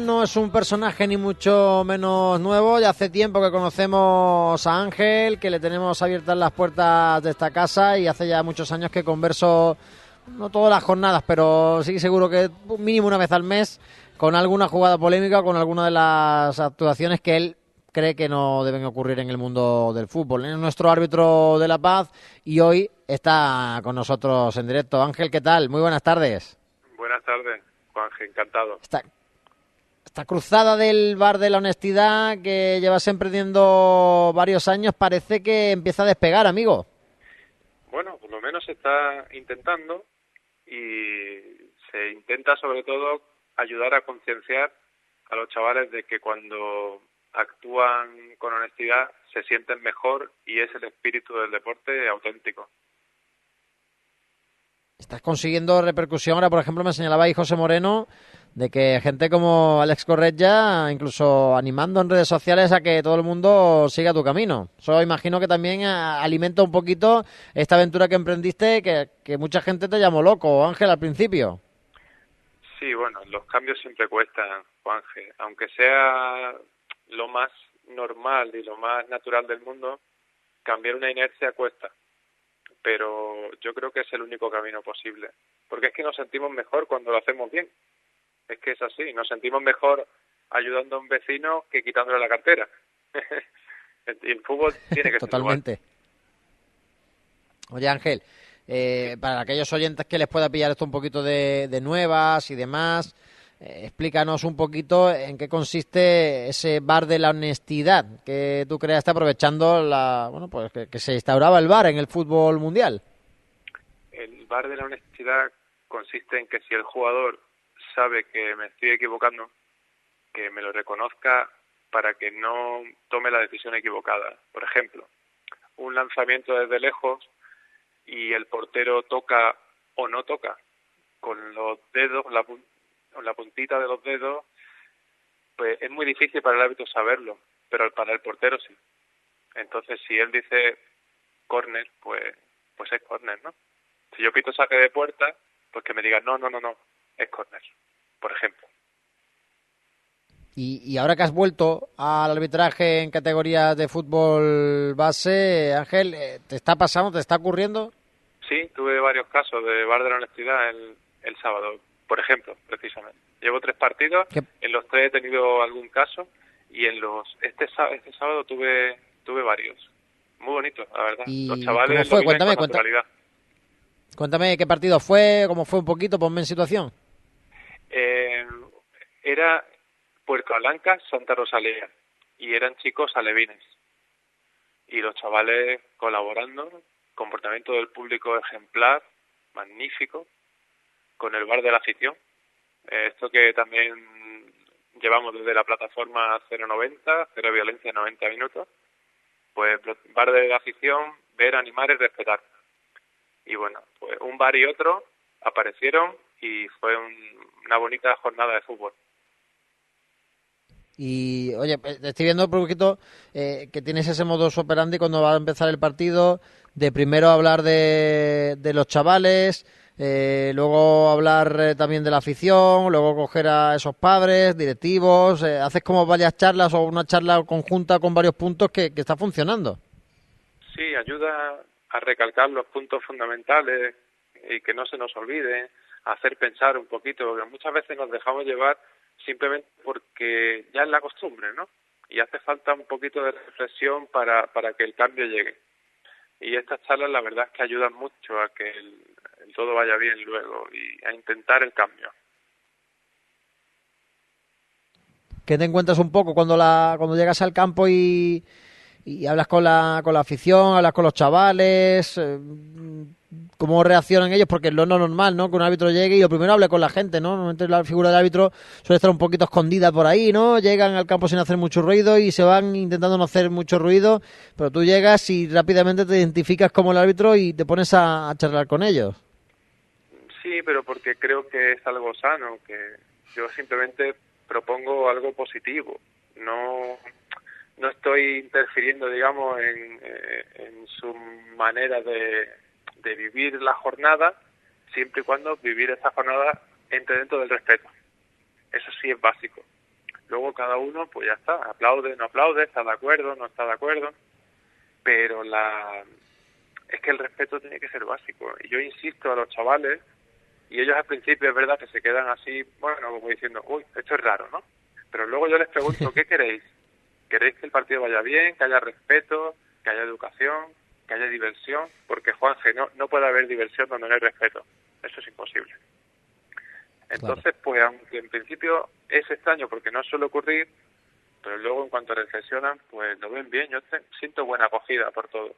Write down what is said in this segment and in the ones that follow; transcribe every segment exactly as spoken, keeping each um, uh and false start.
no es un personaje ni mucho menos nuevo. Ya hace tiempo que conocemos a Ángel, que le tenemos abiertas las puertas de esta casa y hace ya muchos años que converso, no todas las jornadas, pero sí seguro que mínimo una vez al mes, con alguna jugada polémica, con alguna de las actuaciones que él cree que no deben ocurrir en el mundo del fútbol. Es nuestro árbitro de la paz y hoy está con nosotros en directo. Ángel, ¿qué tal? Muy buenas tardes. Buenas tardes, Juanje, encantado. Esta, esta cruzada del bar de la honestidad que llevas emprendiendo varios años parece que empieza a despegar, amigo. Bueno, por lo menos se está intentando y se intenta sobre todo ayudar a concienciar a los chavales de que cuando actúan con honestidad se sienten mejor y es el espíritu del deporte auténtico. Estás consiguiendo repercusión. Ahora, por ejemplo, me señalaba ahí José Moreno de que gente como Alex Corretja, incluso animando en redes sociales a que todo el mundo siga tu camino. Eso imagino que también alimenta un poquito esta aventura que emprendiste, que, que mucha gente te llamó loco, Ángel, al principio. Sí, bueno, los cambios siempre cuestan, Juanje. Aunque sea lo más normal y lo más natural del mundo, cambiar una inercia cuesta. Pero yo creo que es el único camino posible. Porque es que nos sentimos mejor cuando lo hacemos bien. Es que es así, nos sentimos mejor ayudando a un vecino que quitándole la cartera. Y el fútbol tiene que Totalmente. ser igual. Oye, Ángel, eh, para aquellos oyentes que les pueda pillar esto un poquito de, de nuevas y demás, eh, explícanos un poquito en qué consiste ese bar de la honestidad que tú creaste aprovechando la, bueno, pues que, que se instauraba el bar en el fútbol mundial. El bar de la honestidad consiste en que si el jugador sabe que me estoy equivocando, que me lo reconozca para que no tome la decisión equivocada. Por ejemplo, un lanzamiento desde lejos y el portero toca o no toca con los dedos, la, con la puntita de los dedos, pues es muy difícil para el árbitro saberlo, pero para el portero sí. Entonces, si él dice córner, pues pues es córner, ¿no? Si yo pito saque de puerta, pues que me digan no, no, no, no, es córner, por ejemplo. Y, y ahora que has vuelto al arbitraje en categorías de fútbol base, Ángel, ¿te está pasando, te está ocurriendo? Sí, tuve varios casos de bar de la honestidad el, el sábado, por ejemplo, precisamente. Llevo tres partidos, ¿Qué? En los tres he tenido algún caso y en los este, este sábado tuve tuve varios. Muy bonitos, la verdad. ¿Y los chavales cómo fue? Lo Cuéntame, con cuéntame. Cuéntame qué partido fue, cómo fue un poquito, ponme en situación. Eh, era Puerto Blanca, Santa Rosalía, y eran chicos alevines. Y los chavales colaborando, comportamiento del público ejemplar, magnífico, con el bar de la afición. Eh, esto que también llevamos desde la plataforma cero noventa, cero violencia noventa minutos, pues bar de la afición, ver, animar y respetar. Y bueno, pues un bar y otro aparecieron y fue un, una bonita jornada de fútbol. Y, oye, estoy viendo un poquito eh, que tienes ese modus operandi cuando va a empezar el partido, de primero hablar de, de los chavales, eh, luego hablar eh, también de la afición, luego coger a esos padres, directivos, eh, haces como varias charlas o una charla conjunta con varios puntos que, que está funcionando. Sí, ayuda a recalcar los puntos fundamentales y que no se nos olvide, a hacer pensar un poquito, porque muchas veces nos dejamos llevar simplemente porque ya es la costumbre, ¿no? Y hace falta un poquito de reflexión para, para que el cambio llegue. Y estas charlas la verdad es que ayudan mucho a que el, el todo vaya bien luego y a intentar el cambio. ¿Qué te encuentras un poco cuando la cuando llegas al campo y, y hablas con la con la afición, hablas con los chavales? Eh, ¿Cómo reaccionan ellos? Porque es lo normal, ¿no? Que un árbitro llegue y lo primero hable con la gente, ¿no? Normalmente la figura del árbitro suele estar un poquito escondida por ahí, ¿no? Llegan al campo sin hacer mucho ruido y se van intentando no hacer mucho ruido, pero tú llegas y rápidamente te identificas como el árbitro y te pones a, a charlar con ellos. Sí, pero porque creo que es algo sano, que yo simplemente propongo algo positivo. No, no estoy interfiriendo, digamos, en, en su manera de, de vivir la jornada, siempre y cuando vivir esa jornada entre dentro del respeto. Eso sí es básico. luego cada uno, pues ya está, aplaude, no aplaude, está de acuerdo, no está de acuerdo, pero la es que el respeto tiene que ser básico. Y yo insisto a los chavales, y ellos al principio es verdad que se quedan así, bueno, como diciendo, uy, esto es raro, ¿no? Pero luego yo les pregunto, ¿qué queréis? ¿Queréis que el partido vaya bien, que haya respeto, que haya educación, que haya diversión? Porque, Juanje, no, no puede haber diversión donde no hay respeto. Eso es imposible. Entonces, claro. Pues aunque en principio es extraño porque no suele ocurrir, pero luego en cuanto reflexionan, pues lo ven bien. Yo te, siento buena acogida por todos.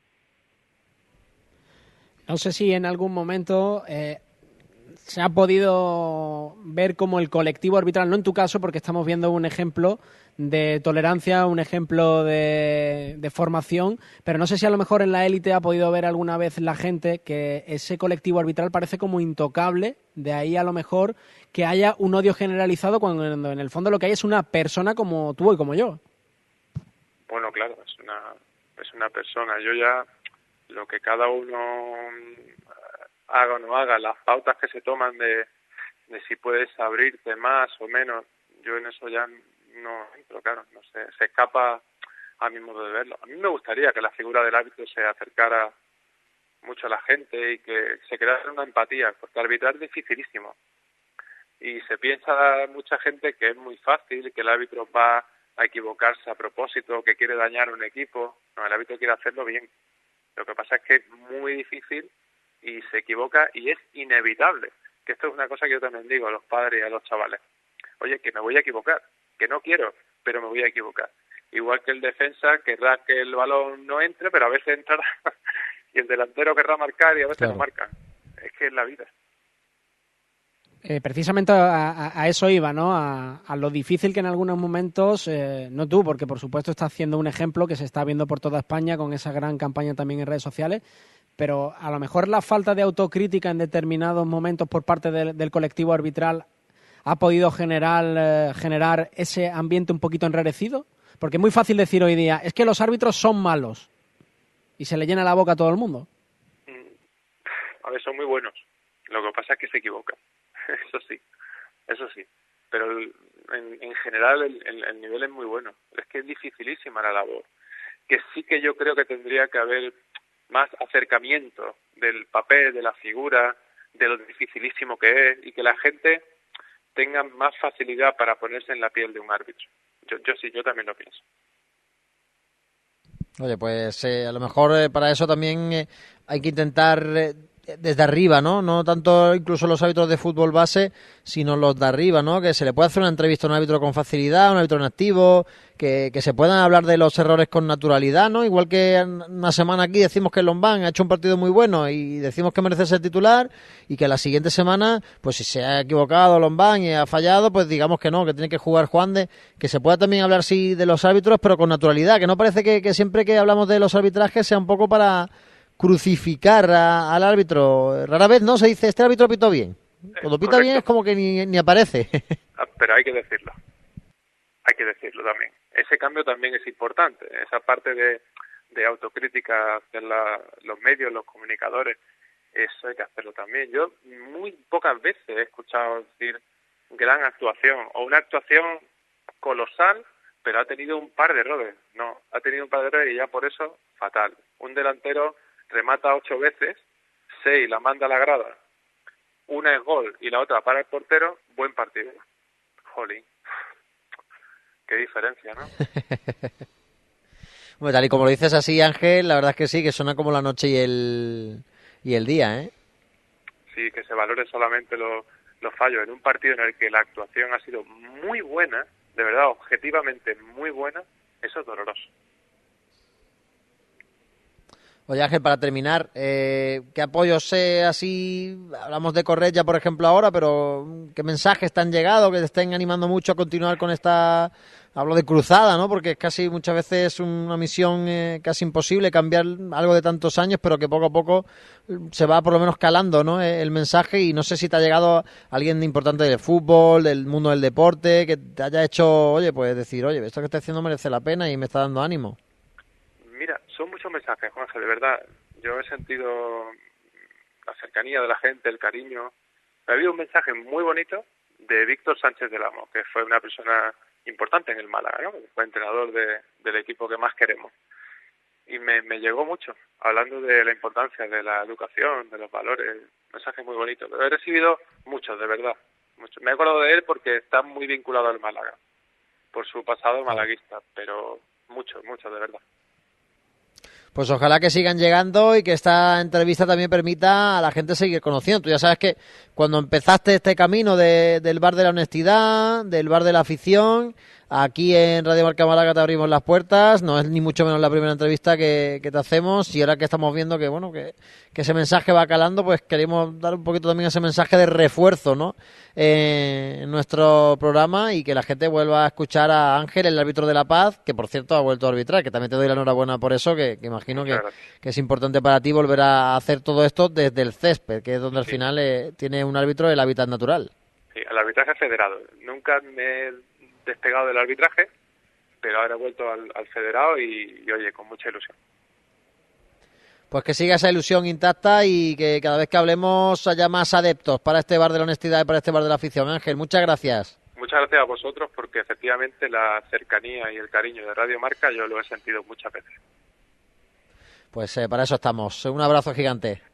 No sé si en algún momento eh, se ha podido ver como el colectivo arbitral, no en tu caso, porque estamos viendo un ejemplo de tolerancia, un ejemplo de, de formación, pero no sé si a lo mejor en la élite ha podido ver alguna vez la gente que ese colectivo arbitral parece como intocable, de ahí a lo mejor que haya un odio generalizado cuando en el fondo lo que hay es una persona como tú y como yo. Bueno, claro, es una, es una persona. Yo ya, lo que cada uno haga o no haga, las pautas que se toman de, de si puedes abrirte más o menos, yo en eso ya no entro, claro, no sé, se escapa a mi modo de verlo. A mí me gustaría que la figura del árbitro se acercara mucho a la gente y que se creara una empatía, porque arbitrar es dificilísimo. Y se piensa mucha gente que es muy fácil, que el árbitro va a equivocarse a propósito, que quiere dañar a un equipo. No, el árbitro quiere hacerlo bien. Lo que pasa es que es muy difícil y se equivoca y es inevitable. Que esto es una cosa que yo también digo a los padres y a los chavales. Oye, que me voy a equivocar, que no quiero, pero me voy a equivocar. Igual que el defensa querrá que el balón no entre, pero a veces entrará, y el delantero querrá marcar y a veces claro. no marca. Es que es la vida. Eh, precisamente a, a eso iba, ¿no? A, a lo difícil que en algunos momentos, eh, no tú, porque por supuesto estás haciendo un ejemplo que se está viendo por toda España con esa gran campaña también en redes sociales, pero a lo mejor la falta de autocrítica en determinados momentos por parte del, del colectivo arbitral ha podido generar, eh, generar ese ambiente un poquito enrarecido, porque es muy fácil decir hoy día, es que los árbitros son malos y se le llena la boca a todo el mundo. A ver, son muy buenos, lo que pasa es que se equivocan. Eso sí, eso sí. Pero el, en, en general el, el, el nivel es muy bueno. Es que es dificilísima la labor. Que sí que yo creo que tendría que haber más acercamiento del papel, de la figura, de lo dificilísimo que es, y que la gente tenga más facilidad para ponerse en la piel de un árbitro. Yo, yo sí, yo también lo pienso. Oye, pues eh, a lo mejor eh, para eso también eh, hay que intentar... Eh, desde arriba, ¿no? No tanto incluso los árbitros de fútbol base, sino los de arriba, ¿no? Que se le puede hacer una entrevista a un árbitro con facilidad, un árbitro en activo, que, que se puedan hablar de los errores con naturalidad, ¿no? Igual que una semana aquí decimos que Lombán ha hecho un partido muy bueno y decimos que merece ser titular, y que la siguiente semana, pues si se ha equivocado Lombán y ha fallado, pues digamos que no, que tiene que jugar Juan de, que se pueda también hablar sí de los árbitros, pero con naturalidad, que no parece que, que siempre que hablamos de los arbitrajes sea un poco para crucificar a, al árbitro. Rara vez no se dice, este árbitro pitó bien. Cuando pita bien es como que ni, ni aparece. Pero hay que decirlo. Hay que decirlo también. Ese cambio también es importante. Esa parte de, de autocrítica hacia la, los medios, los comunicadores, eso hay que hacerlo también. Yo muy pocas veces he escuchado decir gran actuación o una actuación colosal, pero ha tenido un par de errores. No, ha tenido un par de errores y ya por eso, fatal. Un delantero remata ocho veces, seis la manda a la grada, una es gol y la otra para el portero, buen partido. Jolín, qué diferencia, ¿no? Bueno, tal y como lo dices así, Ángel, la verdad es que sí, que suena como la noche y el y el día, ¿eh? Sí, que se valore solamente los los fallos en un partido en el que la actuación ha sido muy buena, de verdad, objetivamente muy buena, eso es doloroso. Oye, Ángel, para terminar, eh, ¿qué apoyos sé así? Hablamos de Correia, por ejemplo, ahora, pero ¿qué mensajes te han llegado que te estén animando mucho a continuar con esta, hablo de cruzada, ¿no? Porque es casi muchas veces una misión eh, casi imposible cambiar algo de tantos años, pero que poco a poco se va por lo menos calando, ¿no? El mensaje, y no sé si te ha llegado alguien importante del fútbol, del mundo del deporte, que te haya hecho, oye, pues decir, oye, esto que estoy haciendo merece la pena y me está dando ánimo. Mira, son muchos mensajes, Juanje, de verdad. Yo he sentido la cercanía de la gente, el cariño. Ha habido un mensaje muy bonito de Víctor Sánchez del Amo, que fue una persona importante en el Málaga, ¿no? Fue entrenador de, del equipo que más queremos. Y me, me llegó mucho, hablando de la importancia de la educación, de los valores, mensajes muy bonitos. Pero he recibido muchos, de verdad. Muchos. Me he acordado de él porque está muy vinculado al Málaga, por su pasado malaguista, pero muchos, muchos, de verdad. Pues ojalá que sigan llegando y que esta entrevista también permita a la gente seguir conociendo. Tú ya sabes que cuando empezaste este camino de, del bar de la honestidad, del bar de la afición, aquí en Radio Marca Málaga te abrimos las puertas. No es ni mucho menos la primera entrevista que, que te hacemos, y ahora que estamos viendo que bueno que, que ese mensaje va calando, pues queremos dar un poquito también ese mensaje de refuerzo, ¿no? Eh, en nuestro programa, y que la gente vuelva a escuchar a Ángel, el árbitro de La Paz, que por cierto ha vuelto a arbitrar, que también te doy la enhorabuena por eso, que, que imagino que, que es importante para ti volver a hacer todo esto desde el césped, que es donde al sí. final eh, tiene un árbitro el hábitat natural. Sí, el arbitraje federado. Nunca me he despegado del arbitraje, pero ahora he vuelto al, al federado y, y, oye, con mucha ilusión. Pues que siga esa ilusión intacta y que cada vez que hablemos haya más adeptos para este bar de la honestidad y para este bar de la afición. Ángel, muchas gracias. Muchas gracias a vosotros, porque efectivamente la cercanía y el cariño de Radio Marca yo lo he sentido muchas veces. Pues eh, para eso estamos. Un abrazo gigante.